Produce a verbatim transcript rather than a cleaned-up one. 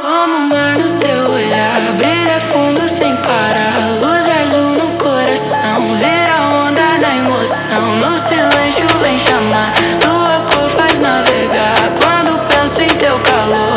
Como o mar no teu olhar, brilha fundo sem parar. Luz azul no coração, vira onda na emoção. No silêncio vem chamar, tua cor faz navegar. Quando penso em teu calor,